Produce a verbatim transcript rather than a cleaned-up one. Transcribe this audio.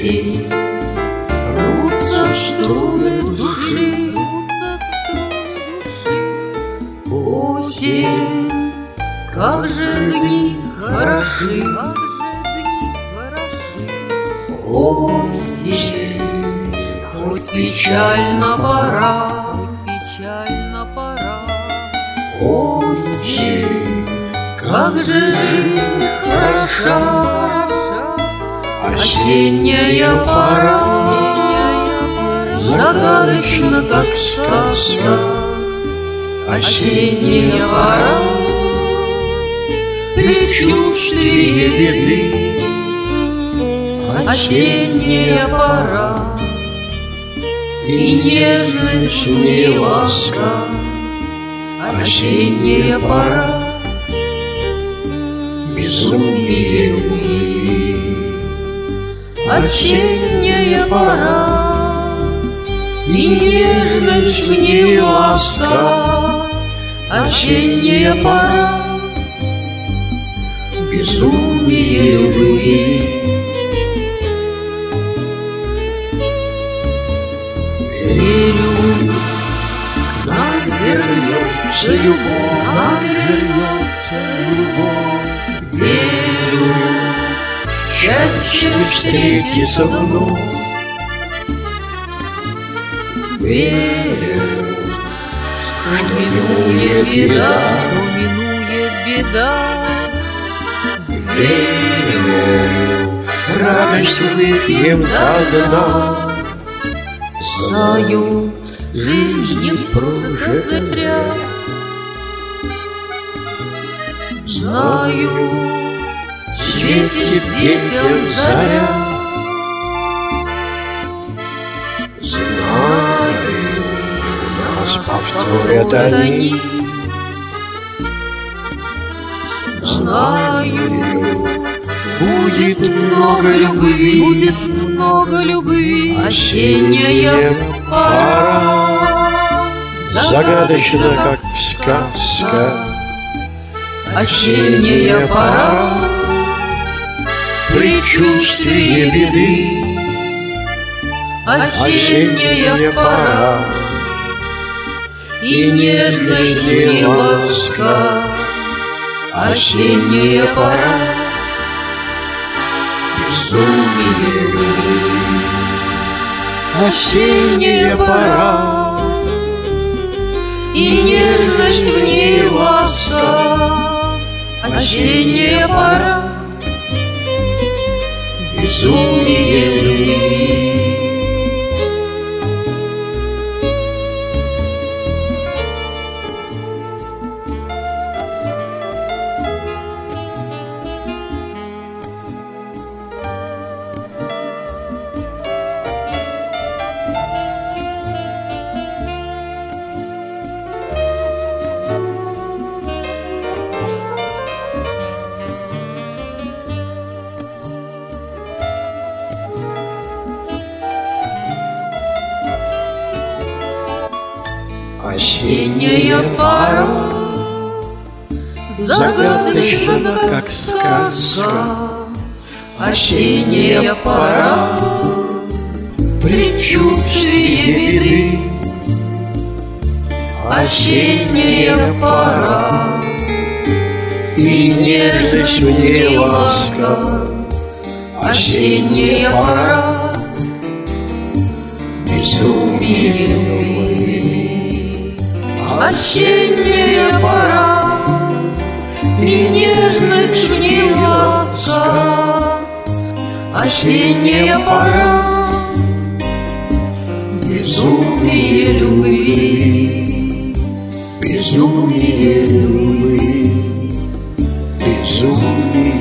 осень, рвутся струны души, осень, как же дни хороши, осень, хоть печально пора, осень, как же жизнь хороша, осенняя пора, загадочна, как сказка, осенняя пора, предчувствие беды, осенняя пора, и нежность в ней ласка, осенняя пора, безумие любви, осенняя пора, и нежность в ней ласка, осенняя пора, безумие любви. Верю, к нам вернется любовь, к нам вернется любовь. Верю, счастье встретится вновь. Верю, что минует беда, что минует беда. Верю, радость выпьем до дна. Знаю, жизнь не прожита зря. Знаю, светит детям заря. Знаю, нас повторят они. Знаю, будет много любви, будет много любви. Осенняя пора, загадочна, как сказка. Осенняя пора, предчувствие беды. Осенняя пора, и нежность и ласка. Осенняя пора, безумие любви. Осенняя пора, и нежность в ней ласка. Осенняя пора, безумие любви. Осенняя пора, загадочна, как сказка. Осенняя пора, предчувствие беды. Осенняя пора, и нежность в ней ласка. Осенняя пора, безумие любви. Осенняя пора, и нежность в ней ласка. Осенняя пора, безумие любви. Безумие любви, безумие.